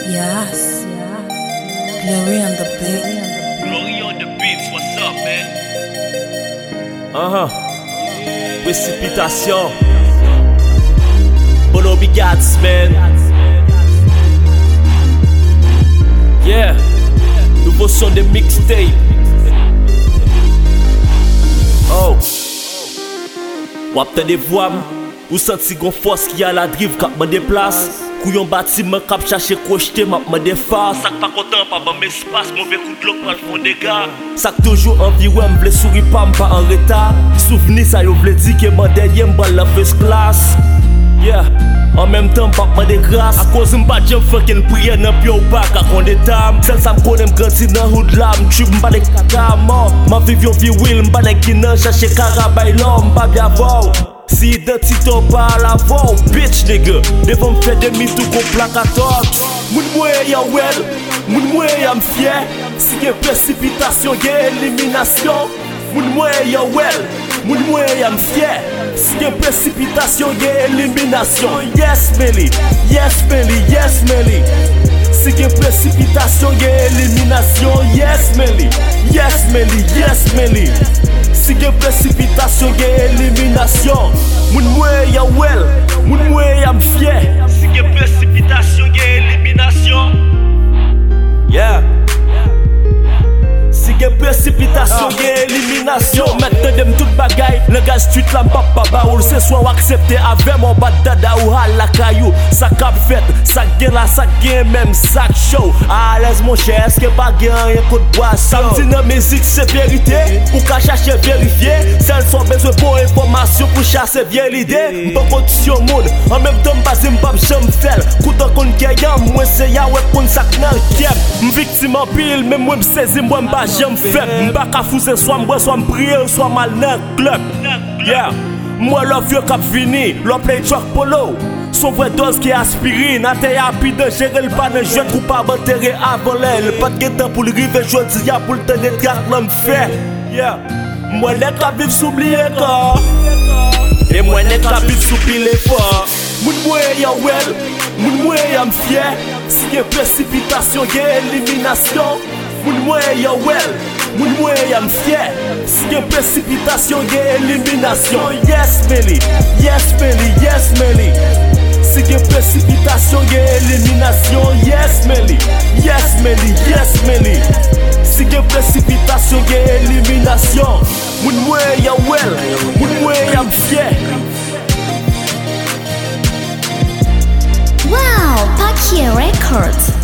Yes. Glory on the beat. Glory on the beats, what's up, man? Précipitation. Bono Bigats, man. Yeah. Nouveau son de mixtape. Oh. Wap te de voix, ou senti gon force qui a la drive kap me déplace. Couillon bâtiment kap chercher crocheté m'a me déface. Sak pas content pas bon espace, mauvais coup de l'eau pral fond dégâts. Sak toujours envie ouais m'vle sourire pas en retard. Souvenir ça yo vle di que mon dernier m'bal la first class. Yeah. En même temps, pas de grâce. À cause m'pas j'aime fucking prier nan pied ou pas car on est tam. Celle ça m'konne m'grandi dans hood là, m'tue m'pas de kaka mort. Ma vie yo vie will m'pas de qui nan chercher carabay l'homme, pas bien voir. Si identité ou pas la voix, bitch nigga. Devant m'fait demi-tour qu'on plaque à tort. Moun mouye ya well, moun mouye ya m'fier. Si y'a précipitation, y'a élimination. Moun mouye ya well, moun mouye ya m'fier. Si y'a précipitation, y'a élimination. Yes Melly, yes Melly, yes Melly. Si y'a précipitation, y'a élimination. Yes Melly, yes Melly, yes Melly. Si y'a précipitation, y'a élimination. Moun mouye ya well, moun mouye ya m'fier. Si y'a précipitation, y'a élimination. Yeah. Si y'a précipitation, y'a élimination. Maintenant dem tout bagay, le gars street la m'papa baoul. C'est soit ou accepter avec mon bad dada ou hal la caillou. Ça cap fait, ça gagne là, ça gagne même sac show. À l'aise mon cher, est-ce que pas gagne un coup de boisson? Samedi dans musique c'est vérité, ou qu'à chercher vérifier. Celles sont besoin pour information pour chasser bien l'idée. M'pas condition monde, en même temps m'pas m'pas j'aime faire. Coutant qu'on gagne, moi c'est ya ouais qu'on sac nan kep. M'victime en pile, même moi m'saisi moi m'pas j'aime faire. M'pas qu'à fouser soit m'bois, soit m'prier, soit mal nan club. Yeah, moi love vieux cap fini, l'on play truck polo. Son vrai dose qui aspirine, à t'es rapide, gérer le pan, je trouve pas enterré avant l'aile. Pas de temps pour le river, je dis y'a pour le tenir de garde l'homme fait. Yeah, moi les cap vivent s'oublier corps. Et moi les cap vivent s'oublier fort. Moun mouye ya well, moun mouye ya m'fier. Si y'a précipitation, y'a élimination. Moun mouye ya well, moun mouye ya m'fier. Si y'a précipitation, y'a élimination. Yes Melly, yes Melly, yes Melly. Si y'a précipitation, y'a élimination. Yes Melly, yes Melly, yes Melly. Si y'a précipitation, y'a élimination. Moun mouye ya well, moun mouye ya m'fier. Wow, Pakia Records.